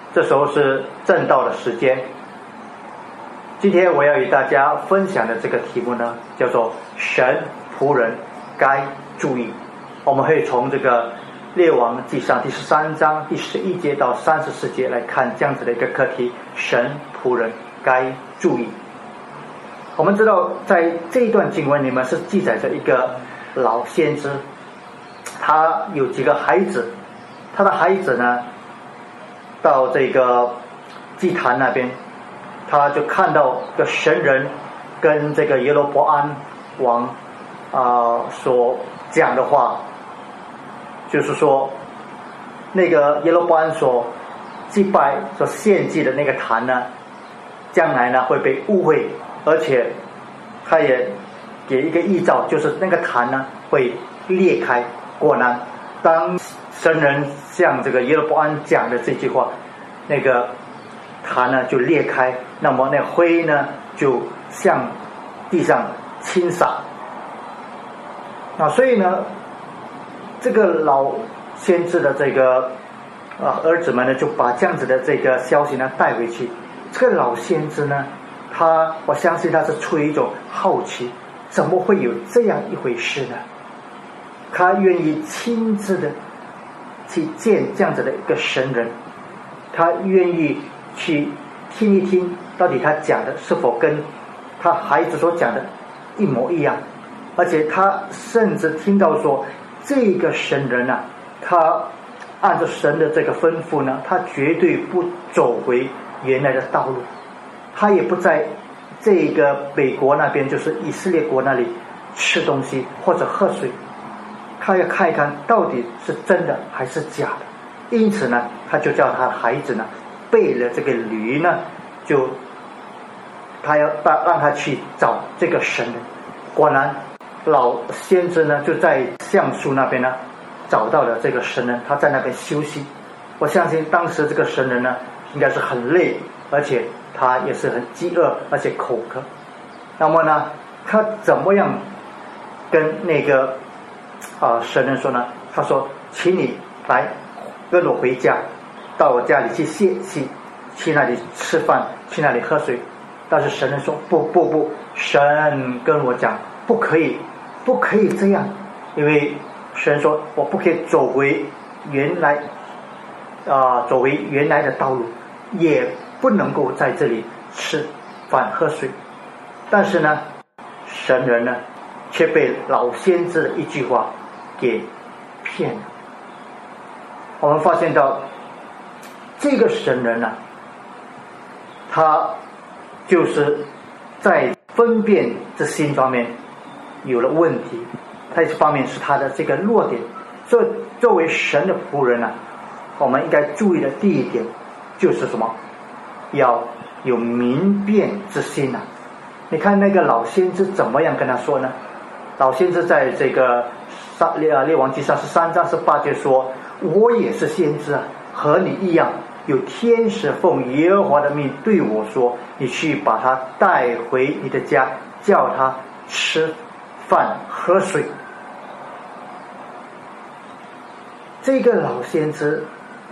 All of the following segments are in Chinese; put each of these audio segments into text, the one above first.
这时候是正道的时间。今天我要与大家分享的这个题目呢，叫做神仆人该注意。我们会从这个列王纪上第13章第11节到34节来看这样子的一个课题，神仆人该注意。我们知道在这一段经文里面是记载着一个老先知，他有几个孩子，他的孩子呢到这个祭坛那边，他就看到一个神人跟这个耶罗波安王所讲的话，就是说那个耶罗波安所祭拜所献祭的那个坛呢，将来呢会被污秽，而且他也给一个预兆，就是那个坛呢会裂开。果然当神人向这个耶罗波安讲的这句话，那个坛呢就裂开，那么那灰呢就向地上倾洒。所以呢这个老先知的这个儿子们呢就把这样子的这个消息呢带回去。这个老先知呢我相信他是出于一种好奇，怎么会有这样一回事呢？他愿意亲自的去见这样子的一个神人，他愿意去听一听到底他讲的是否跟他孩子所讲的一模一样。而且他甚至听到说这个神人啊，他按照神的这个吩咐呢，他绝对不走回原来的道路，他也不在这个北国那边，就是以色列国那里吃东西或者喝水，他要看一看到底是真的还是假的。因此呢他就叫他的孩子呢备了这个驴呢，就他要让他去找这个神人。果然老先知呢就在橡树那边呢找到了这个神人，他在那边休息。我相信当时这个神人呢应该是很累，而且他也是很饥饿，而且口渴。那么呢他怎么样跟那个神人说呢？他说请你来跟我回家，到我家里去歇息，去那里吃饭，去那里喝水。但是神人说不，神跟我讲不可以这样，因为神说我不可以走回原来的道路，也不能够在这里吃饭喝水。但是呢神人呢却被老先知的一句话给骗了。我们发现到这个神人呢，他就是在分辨之心方面有了问题，他一方面是他的这个弱点。所以作为神的仆人呢，我们应该注意的第一点就是什么？要有明辨之心啊。你看那个老先知怎么样跟他说呢？老先知在这个列王纪上13章18节说，我也是先知啊，和你一样，有天使奉耶和华的命对我说，你去把他带回你的家，叫他吃饭喝水。这个老先知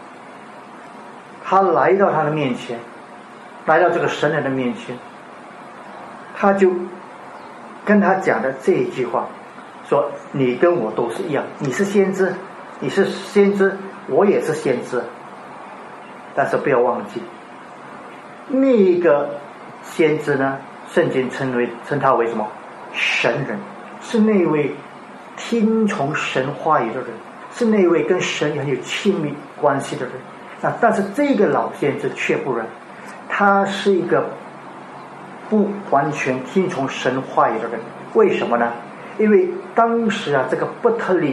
他来到他的面前，来到这个神人的面前，他就跟他讲的这一句话，说你跟我都是一样，你是先知，我也是先知。但是不要忘记，那一个先知呢，圣经称他为什么？神人，是那位听从神话语的人，是那位跟神很有亲密关系的人。但是这个老先知却不然，他是一个不完全听从神话语的人。为什么呢？因为当时这个伯特利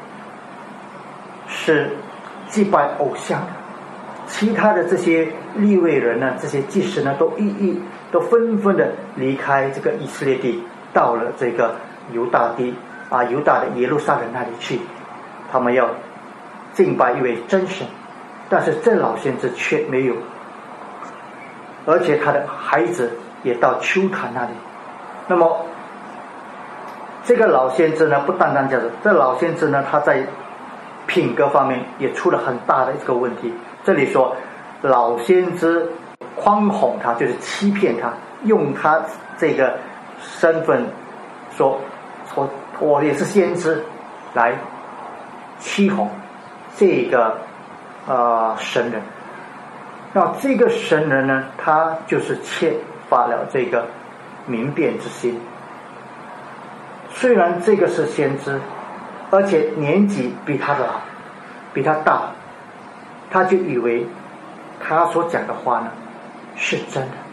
是祭拜偶像的，其他的这些利未人呢，这些祭司呢，都纷纷的离开这个以色列地，到了这个犹大地犹大的耶路撒冷那里去，他们要敬拜一位真神。但是这老先知却没有，而且他的孩子也到丘坛那里。那么这个老先知呢，不单单这样子，这老先知呢，他在品格方面也出了很大的一个问题。这里说老先知诓哄他，就是欺骗他，用他这个身份说我也是先知，来欺哄这个神人。那这个神人呢，他就是缺乏了这个明辨之心。虽然这个是先知，而且年纪比他老，比他大，他就以为他所讲的话呢是真的。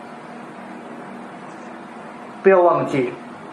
不要忘记，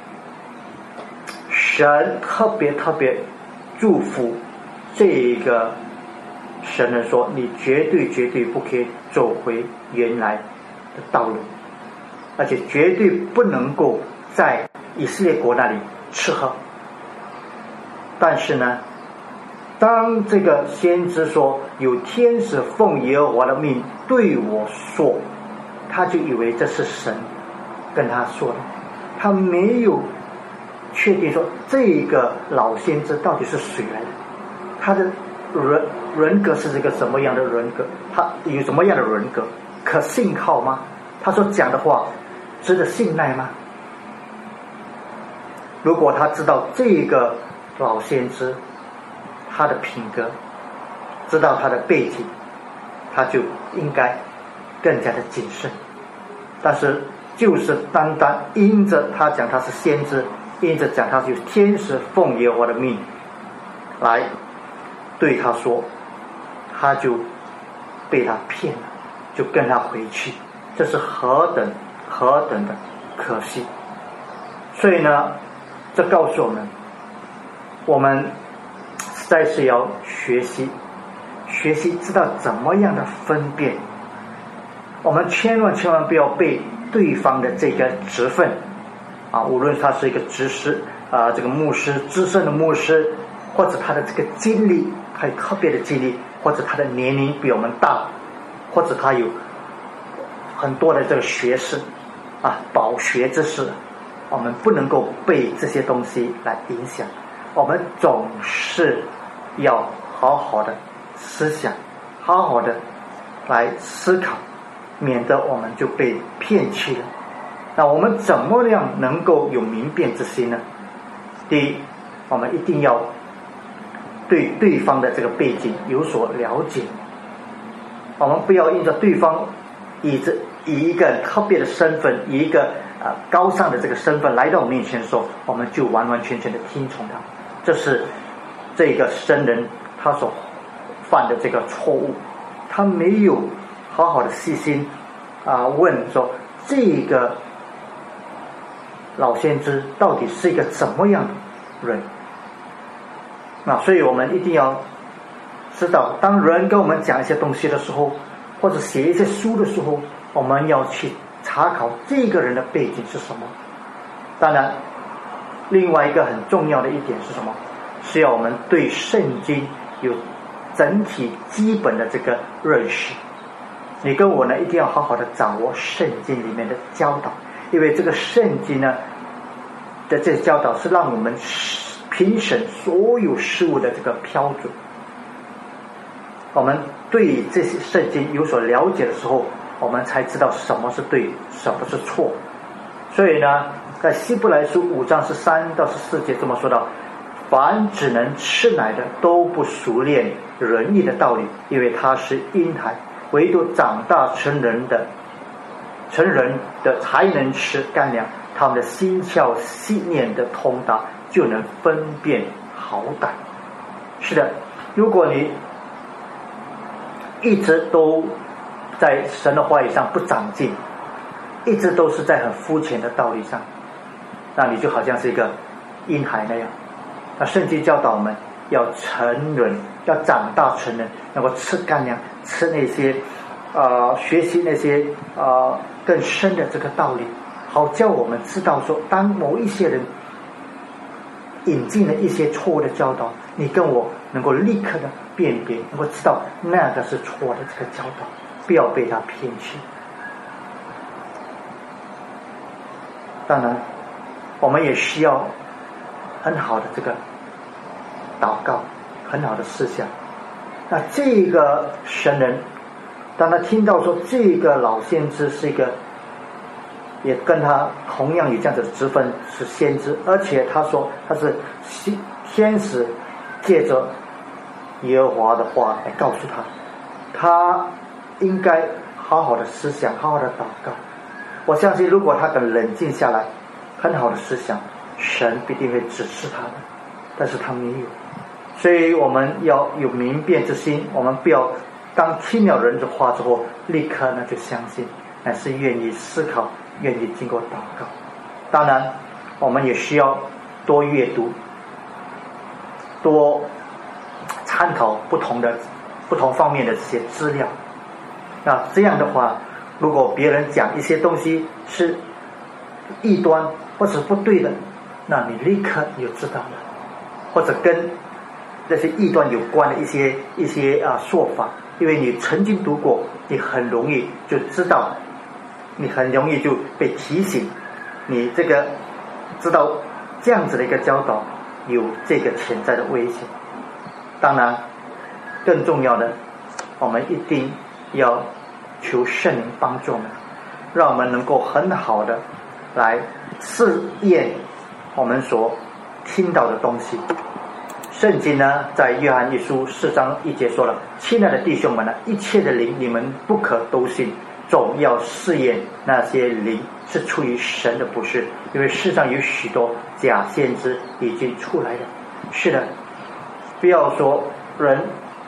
神特别祝福这个神人说，你绝对不可以走回原来的道路，而且绝对不能够在以色列国那里吃喝。但是呢，当这个先知说有天使奉耶和华的命对我说，他就以为这是神跟他说的，他没有确定说这个老先知到底是谁来的，他的人格是这个什么样的人格，他有什么样的人格，可信靠吗？他所讲的话值得信赖吗？如果他知道这个老先知他的品格，知道他的背景，他就应该更加的谨慎。但是就是单单因着他讲他是先知，因着讲他是天使奉耶和华的命来对他说，他就被他骗了，就跟他回去，这是何等的可惜。所以呢，这告诉我们实在是要学习知道怎么样的分辨。我们千万不要被对方的这个职分无论他是一个执事这个牧师，资深的牧师，或者他的这个经历，还有特别的经历，或者他的年龄比我们大，或者他有很多的这个学识饱学之士，我们不能够被这些东西来影响。我们总是要好好的思想，好好的来思考，免得我们就被骗去了。那我们怎么样能够有明辨之心呢？第一，我们一定要对对方的这个背景有所了解。我们不要因着对方以一个特别的身份，以一个高尚的这个身份来到我面前的时候，我们就完全的听从他。这是这个神人他所犯的这个错误，他没有好好的细心问说这个老先知到底是一个怎么样的人。所以我们一定要知道，当人跟我们讲一些东西的时候，或者写一些书的时候，我们要去查考这个人的背景是什么。当然另外一个很重要的一点是什么？是要我们对圣经有整体基本的这个认识。你跟我呢，一定要好好的掌握圣经里面的教导，因为这个圣经呢的这教导是让我们评审所有事物的这个标准。我们对这些圣经有所了解的时候，我们才知道什么是对，什么是错。所以呢，在希伯来书5章13到14节这么说到，凡只能吃奶的都不熟练仁义的道理，因为他是婴孩，唯独长大成人的才能吃干粮，他们的心窍细念的通达，就能分辨好歹。是的，如果你一直都在神的话语上不长进，一直都是在很肤浅的道理上，那你就好像是一个婴孩那样。那圣经教导我们要成人，要长大成人，能够吃干粮，吃那些学习那些更深的这个道理，好叫我们知道说，当某一些人引进了一些错误的教导，你跟我能够立刻的辨别，能够知道那个是错的这个教导，不要被他骗去。当然我们也需要很好的这个祷告，很好的思想。那这个神人当他听到说这个老先知是一个，也跟他同样有这样的职分是先知，而且他说他是天使借着耶和华的话来告诉他，他应该好好的思想，好好的祷告。我相信如果他肯冷静下来，很好的思想，神必定会指示他的，但是他没有。所以我们要有明辨之心，我们不要当听了人的话之后立刻呢就相信，乃是愿意思考，愿意经过祷告。当然我们也需要多阅读，多参考不同方面的这些资料。那这样的话，如果别人讲一些东西是异端或者不对的，那你立刻就知道了，或者跟这些异端有关的一些说法，因为你曾经读过，你很容易就知道，你很容易就被提醒，你这个知道这样子的一个教导有这个潜在的危险。当然更重要的，我们一定要求圣灵帮助我们，让我们能够很好的来试验我们所听到的东西。圣经呢在约翰一书4章1节说了，亲爱的弟兄们，一切的灵你们不可都信，总要试验那些灵是出于神的不是，因为世上有许多假先知已经出来了。是的，不要说人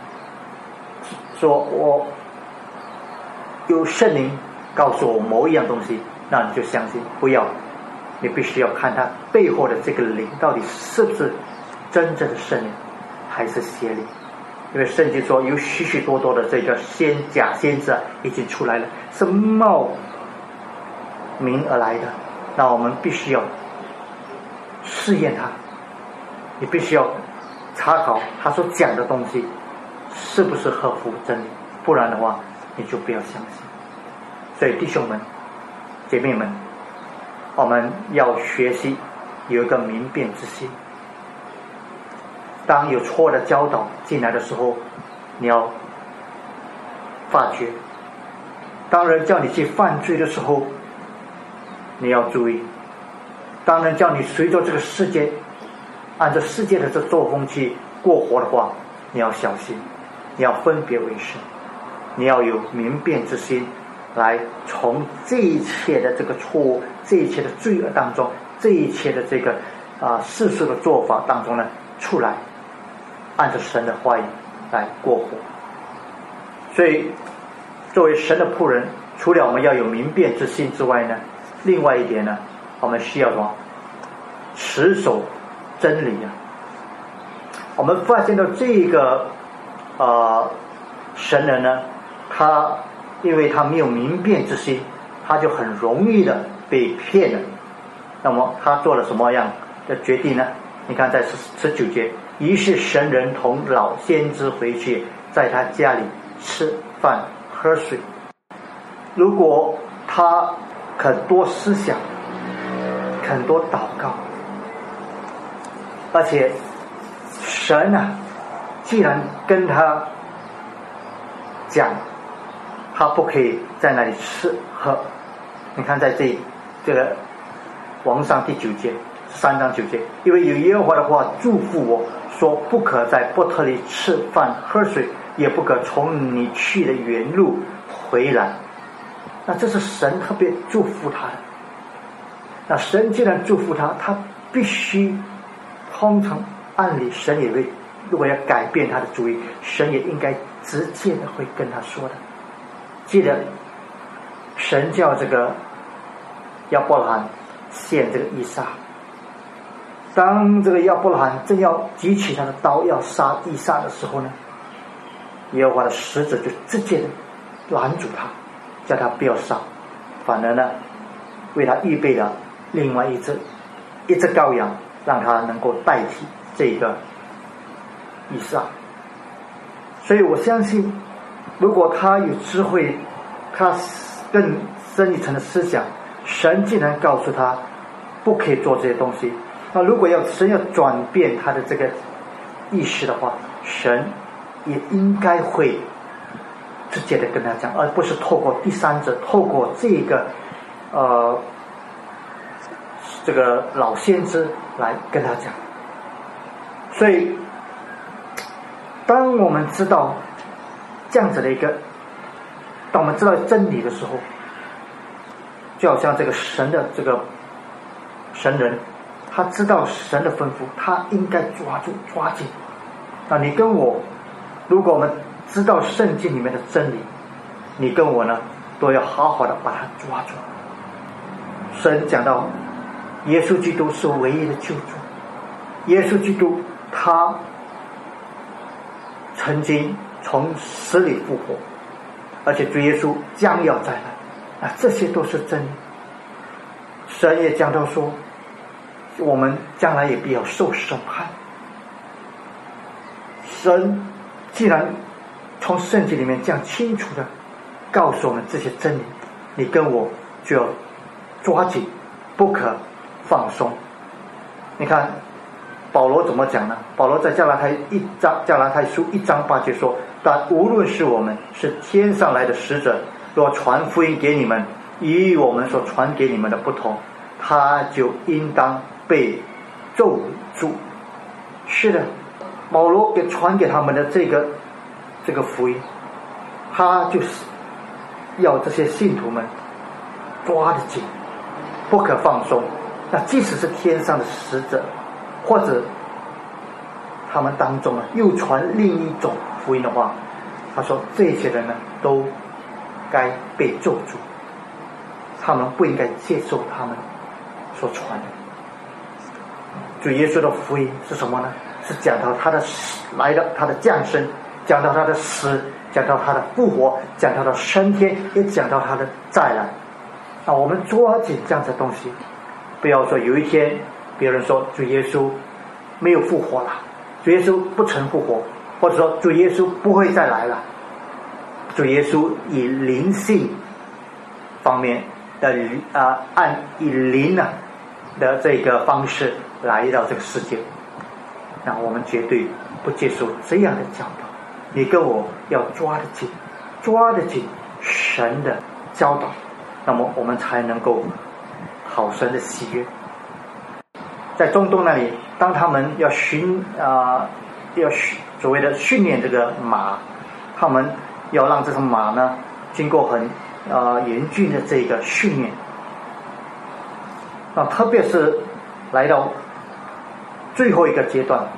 说我有圣灵告诉我某一样东西，那你就相信，不要，你必须要看他背后的这个灵到底是不是真正的圣灵还是邪灵。因为圣经说有许许多多的这个假先知已经出来了，是冒名而来的，那我们必须要试验他，你必须要查考他所讲的东西是不是合乎真理，不然的话你就不要相信。所以弟兄们姐妹们，我们要学习有一个明辨之心。当有错的教导进来的时候，你要发觉，当人叫你去犯罪的时候，你要注意，当人叫你随着这个世界按照世界的这作风去过活的话，你要小心，你要分别为圣，你要有明辨之心，来从这一切的这个错误，这一切的罪恶当中，这一切的这个世俗的做法当中呢出来，按照神的话语来过活。所以作为神的仆人，除了我们要有明辨之心之外呢，另外一点呢，我们需要什么？持守真理啊。我们发现到这个神人呢，他因为他没有明辨之心，他就很容易的被骗了。那么他做了什么样的决定呢？你看在19节，于是神人同老先知回去，在他家里吃饭喝水。如果他肯多思想，肯多祷告，而且神既然跟他讲他不可以在那里吃喝，你看在这个王上第9节3章9节，因为有耶和华的话祝福我说，不可在伯特利吃饭喝水，也不可从你去的原路回来。那这是神特别祝福他的。那神既然祝福他，他必须通常按理神也会，如果要改变他的主意，神也应该直接的会跟他说的。记得神叫这个亚伯拉罕献这个以撒，当这个亚伯拉罕正要举起他的刀要杀以撒的时候呢，耶和华的使者就直接的拦住他，叫他不要杀，反而呢为他预备了另外一只羔羊，让他能够代替这个以撒。所以我相信，如果他有智慧，他更深一层的思想，神既然告诉他不可以做这些东西，那如果神要转变他的这个意识的话，神也应该会直接的跟他讲，而不是透过第三者，透过这个老先知来跟他讲。所以当我们知道这样子的当我们知道真理的时候，就好像这个神的这个神人，他知道神的吩咐，他应该抓紧。那你跟我，如果我们知道圣经里面的真理，你跟我呢都要好好的把它抓住。神讲到耶稣基督是唯一的救主，耶稣基督他曾经从死里复活，而且主耶稣将要再来，这些都是真理。神也讲到说，我们将来也必要受审判。神既然从圣经里面这样清楚的告诉我们这些真理，你跟我就要抓紧，不可放松。你看保罗怎么讲呢？保罗在加拉太书1章8节说，但无论是我们是天上来的使者，若传福音给你们，与我们所传给你们的不同，他就应当被咒诅。是的，保罗传给他们的这个福音，他就是要这些信徒们抓得紧，不可放松。那即使是天上的使者，或者他们当中又传另一种福音的话，他说这些人呢都该被咒诅，他们不应该接受他们所传的。主耶稣的福音是什么呢？是讲到他的来的，他的降生，讲到他的死，讲到他的复活，讲到他的升天，也讲到他的再来。那我们抓紧这样的东西，不要说有一天别人说主耶稣没有复活了，主耶稣不曾复活，或者说主耶稣不会再来了。主耶稣以灵性方面的以灵的这个方式来到这个世界，那我们绝对不接受这样的教导。你跟我要抓得紧神的教导，那么我们才能够讨神的喜悦。在中东那里，当他们要所谓的训练这个马，他们要让这种马呢经过很严峻的这个训练。特别是来到最后一个阶段，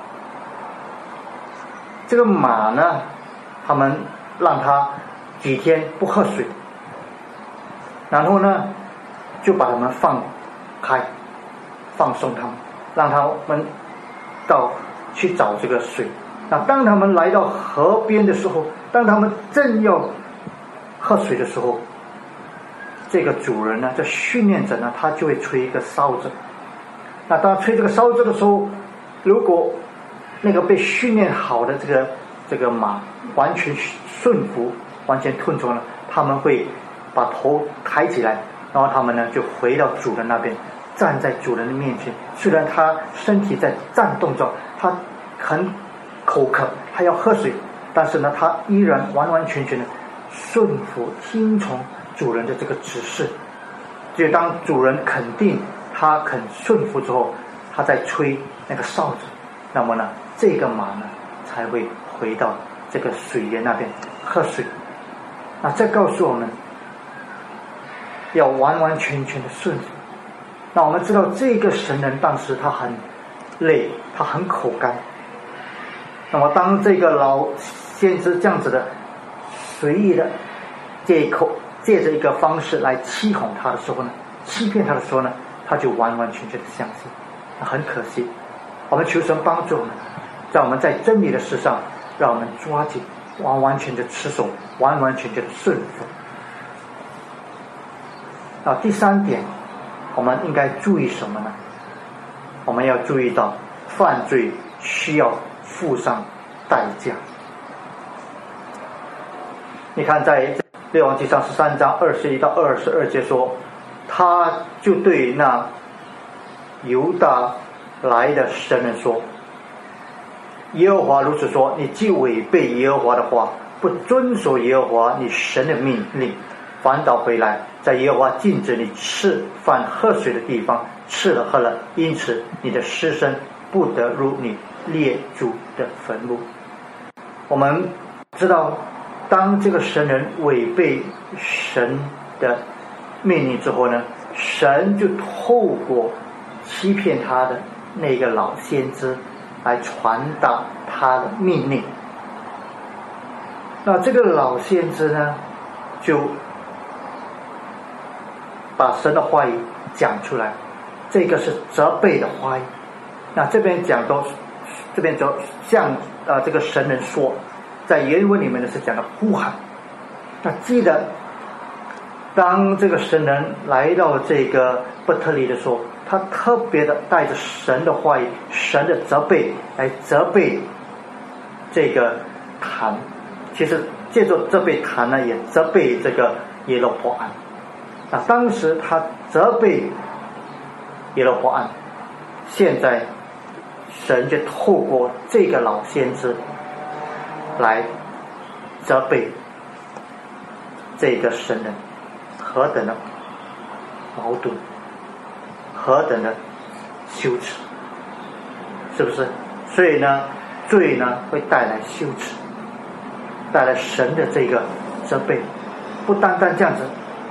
这个马呢，他们让它几天不喝水，然后呢就把他们放开，放松他们，让他们去找这个水。那当他们来到河边的时候，当他们正要喝水的时候，这个主人呢，这训练者呢，他就会吹一个哨子。那当吹这个哨子的时候，如果那个被训练好的这个马完全顺服，完全吞从了，他们会把头抬起来，然后他们呢就回到主人那边，站在主人的面前。虽然他身体在颤动着，他很口渴，他要喝水，但是呢他依然完完全全的顺服听从主人的这个指示。就当主人肯定他肯顺服之后，他再吹那个哨子，那么呢这个马呢才会回到这个水源那边喝水。那这告诉我们要完完全全的顺服。那我们知道这个神人当时他很累，他很口干。那么当这个老先知这样子的随意的借着一个方式来欺哄他的时候呢，欺骗他的时候呢，他就完完全全的相信。很可惜，我们求神帮助我们，在我们在真理的事上，让我们抓紧，完完全全的持守，完完全全的顺服。第三点，我们应该注意什么呢？我们要注意到犯罪需要付上代价。你看在列王纪上13章21到22节说，他就对那犹大来的神人说，耶和华如此说，你既违背耶和华的话， 不遵守耶和华你神的命令，反倒回来，在耶和华禁止你吃饭喝水的地方吃了喝了，因此你的尸身不得入你列祖的坟墓。我们知道，当这个神人违背神的命令之后呢，神就透过欺骗他的那个老先知来传达他的命令。那这个老先知呢，就把神的话语讲出来，这个是责备的话语。那这边讲到，这边就像这个神人说，在原文里面呢是讲的呼喊。那记得，当这个神人来到这个伯特利的时候，他特别的带着神的话语、神的责备来责备这个坛。其实借着责备坛呢，也责备这个耶罗波安。那当时他责备耶罗波安，现在神就透过这个老先知来责备这个神人，何等的矛盾，何等的羞耻，是不是？所以呢，罪呢会带来羞耻，带来神的这个责备。不单单这样子，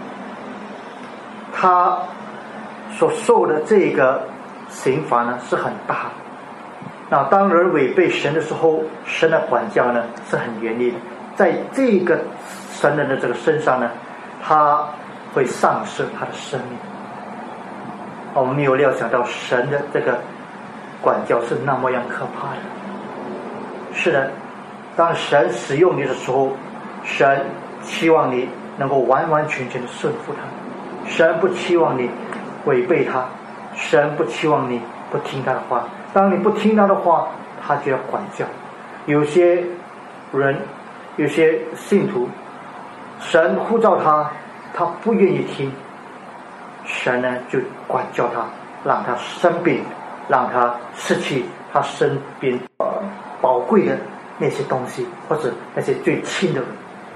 他所受的这个刑罚呢是很大的。那当人违背神的时候，神的管教呢是很严厉的。在这个神人的这个身上呢，他会丧失他的生命。我们没有料想到神的这个管教是那么样可怕的。是的，当神使用你的时候，神期望你能够完完全全的顺服他，神不期望你违背他，神不期望你不听他的话。当你不听他的话，他就要管教。有些人，有些信徒，神呼召他，他不愿意听，神呢就管教他，让他生病，让他失去他身边宝贵的那些东西，或者那些最亲的人。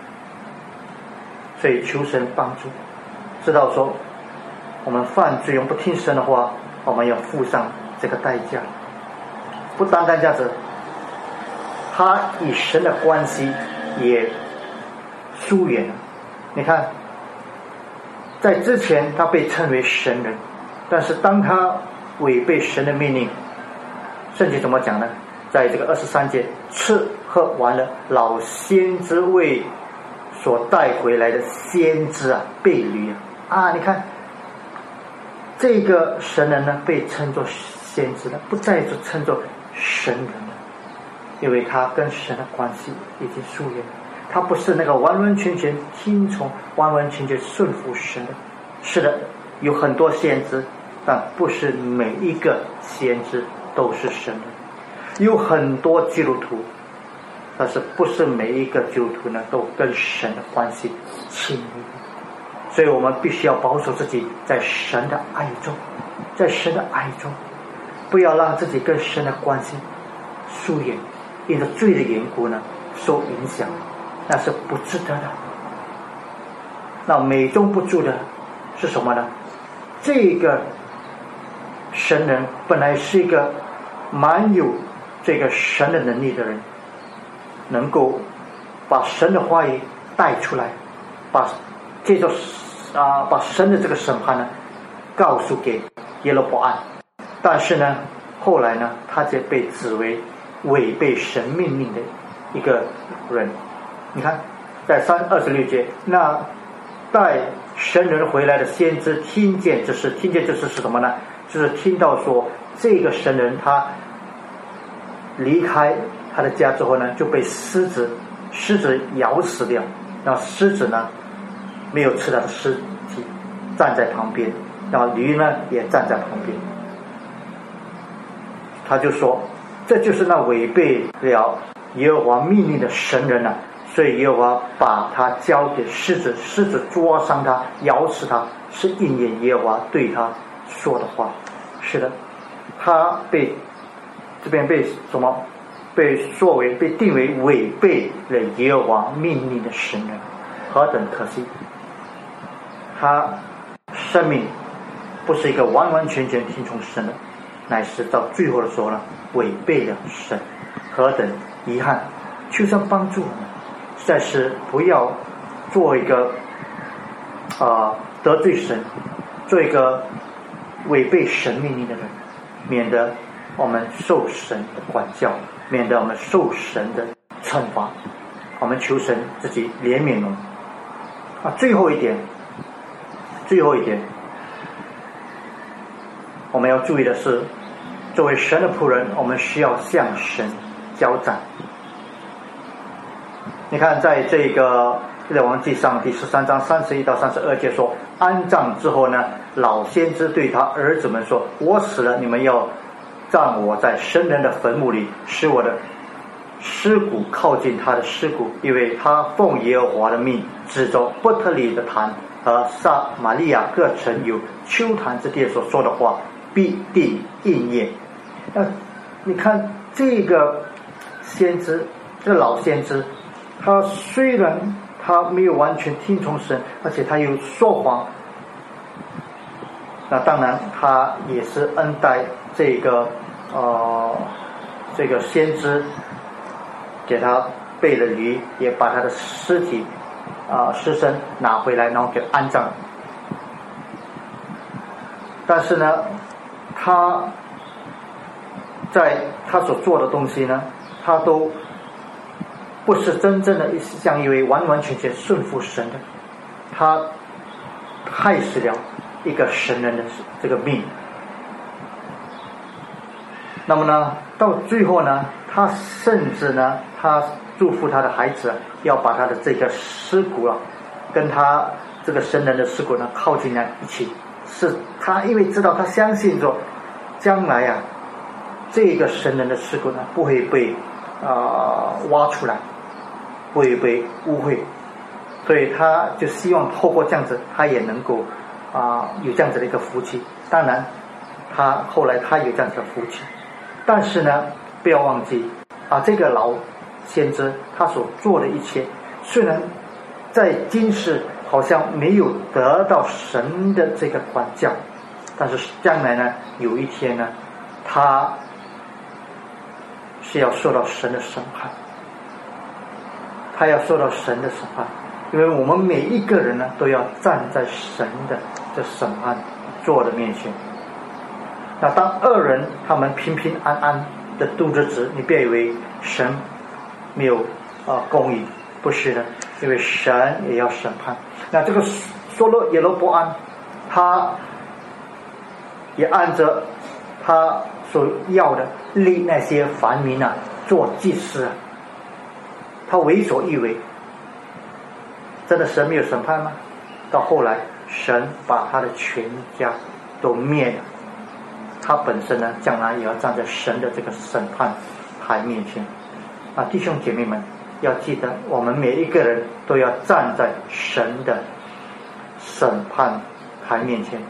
所以求神帮助，知道说我们犯罪，我们不听神的话，我们要付上这个代价。不单单这样子，他与神的关系也疏远了。你看，在之前他被称为神人，但是当他违背神的命令，圣经怎么讲呢？在这个23节，吃喝完了，老先知为所带回来的先知啊被掳啊！你看这个神人呢，被称作先知了，不再是称作神人了，因为他跟神的关系已经疏远了。他不是那个完完全全听从、完完全全顺服神的。是的，有很多先知，但不是每一个先知都是神的。有很多基督徒，但是不是每一个基督徒呢都跟神的关系亲密。所以我们必须要保守自己在神的爱中，在神的爱中，不要让自己跟神的关系疏远，因着罪的缘故呢受影响，那是不值得的。那美中不足的是什么呢？这个神人本来是一个蛮有这个神的能力的人，能够把神的话语带出来，接着把神的这个审判呢告诉给耶罗波安。但是呢，后来呢，他就被指为违背神命令的一个人。你看，在26节，那带神人回来的先知听见这事是什么呢？就是听到说这个神人他离开他的家之后呢，就被狮子咬死掉。然后狮子呢没有吃他的尸体，站在旁边，然后驴呢也站在旁边。他就说，这就是那违背了耶和华命令的神人啊，所以耶和华把他交给狮子，狮子捉伤他，咬死他，是应验耶和华对他说的话。是的，他这边被什么被定为违背了耶和华命令的神人，何等可惜！他生命不是一个完完全全听从神的，乃是到最后的时候呢，违背了神，何等遗憾！求神帮助我们，实在是不要做一个得罪神，做一个违背神命令的人，免得我们受神的管教，免得我们受神的惩罚。我们求神自己怜悯我们。最后一点，我们要注意的是，作为神的仆人，我们需要向神交战。你看，在这个列王记上第13章31到32节说，安葬之后呢，老先知对他儿子们说：“我死了，你们要葬我在神人的坟墓里，使我的尸骨靠近他的尸骨，因为他奉耶和华的命，指着伯特利的坛和撒玛利亚各城有丘坛之地所说的话，必定应验。”你看这个先知，这老先知，他虽然他没有完全听从神，而且他又说谎，那当然他也是恩待这个先知，给他备了驴，也把他的尸体尸身拿回来，然后给安葬。但是呢，他在他所做的东西呢，他都不是真正的像一位完完全全顺服神的，他害死了一个神人的这个命。那么呢，到最后呢，他甚至呢，他祝福他的孩子要把他的这个尸骨跟他这个神人的尸骨呢靠近在一起，是他因为知道，他相信说将来这个神人的尸骨呢不会被挖出来，不会被污秽，所以他就希望透过这样子，他也能够有这样子的一个福气。当然他后来他有这样子的福气，但是呢，不要忘记这个老先知他所做的一切，虽然在今世好像没有得到神的这个管教，但是将来呢，有一天呢，他是要受到神的审判，他要受到神的审判，因为我们每一个人呢，都要站在神的这审判座的面前。那当恶人他们平平安安的度日子，你别以为神没有公义，不是的，因为神也要审判。那这个耶罗波安，他也按着他所要的立那些凡民做祭司，他为所欲为。真的神没有审判吗？到后来神把他的全家都灭了，他本身呢，将来也要站在神的这个审判台面前。弟兄姐妹们，要记得，我们每一个人都要站在神的审判台面前，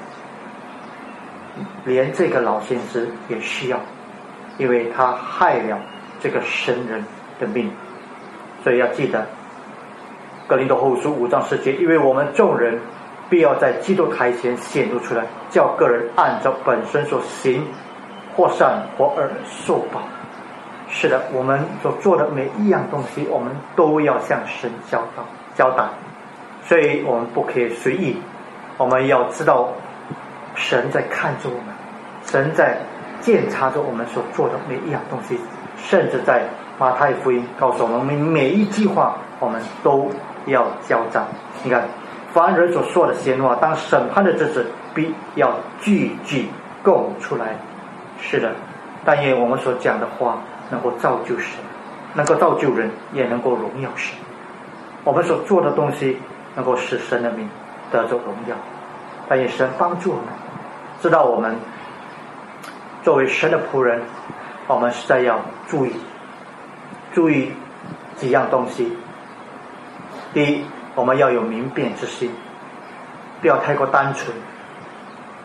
连这个老先知也需要，因为他害了这个神人的命。所以要记得哥林多后书5章10节，因为我们众人必要在基督台前显露出来，叫个人按照本身所行，或善或恶受报。是的，我们所做的每一样东西，我们都要向神交代，所以我们不可以随意，我们要知道神在看着我们，神在检查着我们所做的每一样东西，甚至在马太福音告诉我们，每一句话我们都要交账。你看，凡人所说的闲话，当审判的日子必要句句供出来。是的，但愿我们所讲的话能够造就神，能够造就人，也能够荣耀神。我们所做的东西能够使神的名得着荣耀。但愿神帮助我们，知道我们作为神的仆人，我们实在要注意几样东西。第一，我们要有明辨之心，不要太过单纯，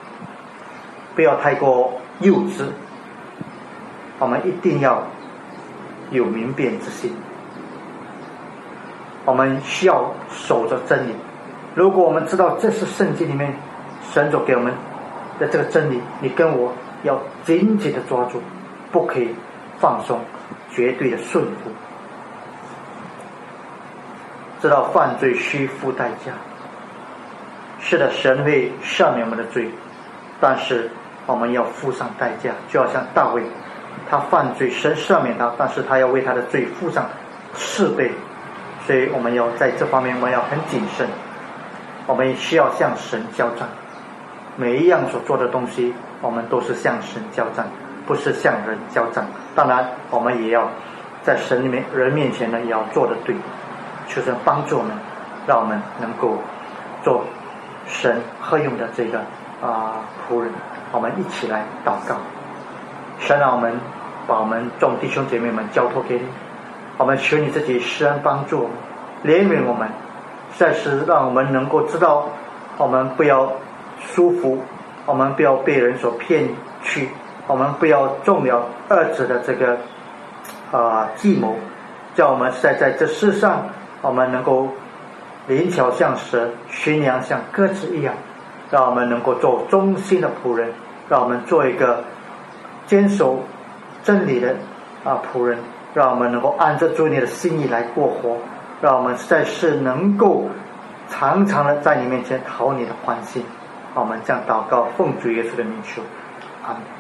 不要太过幼稚。我们一定要有明辨之心。我们需要守着真理。如果我们知道这是圣经里面神所给我们的这个真理，你跟我要紧紧的抓住，不可以放松，绝对的顺服。知道犯罪需付代价，是的，神会赦免我们的罪，但是我们要付上代价。就好像大卫，他犯罪，神赦免他，但是他要为他的罪付上4倍。所以我们要在这方面我们要很谨慎，我们需要向神交战。每一样所做的东西，我们都是向神交战，不是向人交战。当然我们也要在神里面人面前呢，也要做得对。求神帮助我们，让我们能够做神合用的这个仆人。我们一起来祷告。神让我们把我们众弟兄姐妹们交托给你，我们求你自己施恩帮助我们，怜悯我们，再次让我们能够知道，我们不要舒服，我们不要被人所骗去，我们不要中了恶者的这个计谋，叫我们在这世上，我们能够灵巧像蛇，驯良像鸽子一样，让我们能够做忠心的仆人，让我们做一个坚守真理的仆人，让我们能够按着主你的心意来过活，让我们在世能够常常的在你面前讨你的欢心。我们这样祷告，奉主耶稣的名求，阿们。